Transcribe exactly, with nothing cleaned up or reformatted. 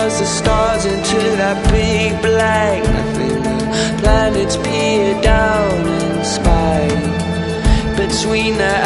towards the stars, into that big black nothing. The planets peer down in spite between the